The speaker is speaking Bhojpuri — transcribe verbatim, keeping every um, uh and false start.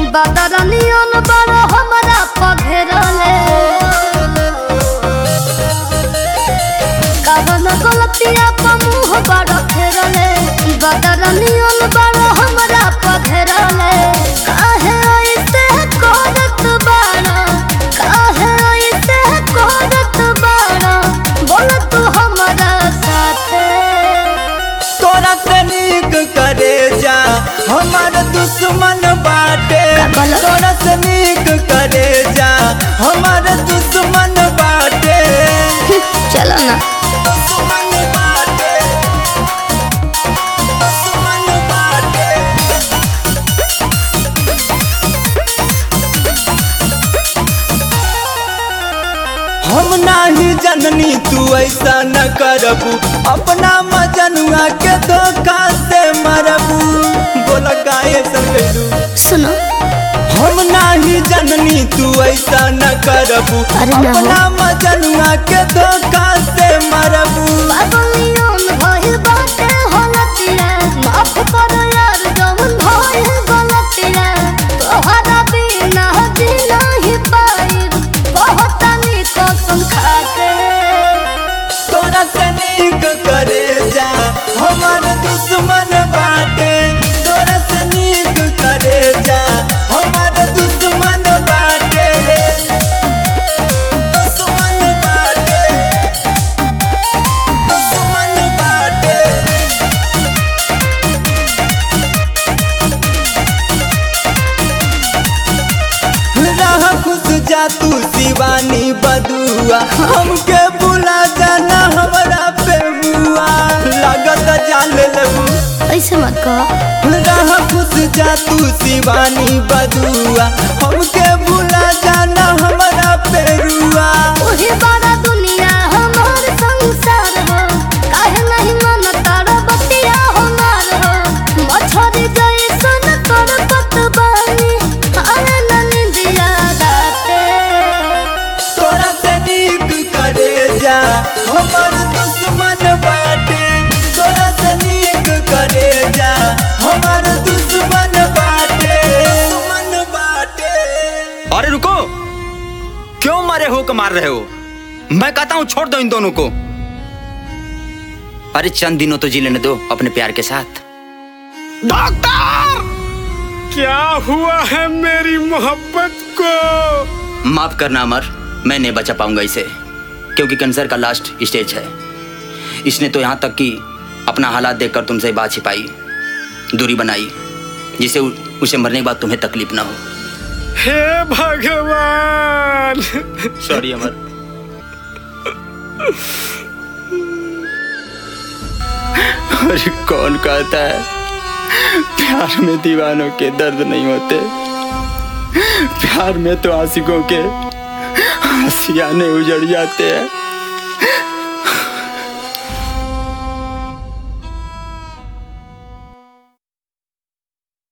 बदरनियन बड़ हमरा पघेरले कवन गलतिया प मुँह बड़ फेरले बदरनियन बड़ हमरा पघेरले काहे ऐसे करत बाड़ा काहे ऐसे करत बाड़ा बोल तू हमरा साथे तोरा से नीक करे जा हमार दुश्मन बाटे तोरा से नीक करे जा हमार दुश्मन बाटे चलो ना दुश्मन बाटे दुश्मन बाटे हम नाही जननी तू ऐसा न करबू अपना मजनुआ के धोखा से मरबू बोला काहे संगलू सुनो हम नाही जननी तू ऐसा न करबू अपना मजनुआ के धोखा से मरबू पागलियन भइल बाटे होलतिया माफ कर यार जवन भइल गलतिया तोहरा बिना जी नहीं पाई बहुतनी कसम खाके तोरा से नीक करे जा हमार दुश्मन बाटे तोरा से नीक करे जा हमार दुश्मन बाटे दुश्मन बाटे दुश्मन बाटे रह खुश जा तू शिवानी बदुआ हमके बुला जाना हमरा पे हुआ लागत जान लेबू ऐसे मत कहो रह खुश जा तू शिवानी बदुआ हमके बुला जाना हमरा पे हुआ ओही बड़ा दुनिया हमार संसार हो काहे नहीं मन तारा बतिया हमार हो मछरी जैसन कर पतवानी अरे ननिंदिया राते तोरा से नीक करे जा हमार दुश्मन बाटे तोरा से नीक करे जा हमार दुश्मन बाटे दुश्मन बाटे। अरे रुको, क्यों मारे हो को मार रहे हो? मैं कहता हूं छोड़ दो इन दोनों को। अरे चंद दिनों तो जी लेने दो अपने प्यार के साथ। डॉक्टर, क्या हुआ है मेरी मोहब्बत को? माफ करना अमर, मैं नहीं बचा पाऊंगा इसे, क्योंकि कैंसर का लास्ट स्टेज है। इसने तो यहाँ तक कि अपना हालात देखकर तुमसे बात छिपाई, दूरी बनाई, जिससे उसे मरने के बाद तुम्हें तकलीफ ना हो। हे भगवान! सॉरी अमर। अरे कौन कहता है प्यार में दीवानों के दर्द नहीं होते? प्यार में तो आशिकों के आशियाने उजड़ जाते हैं।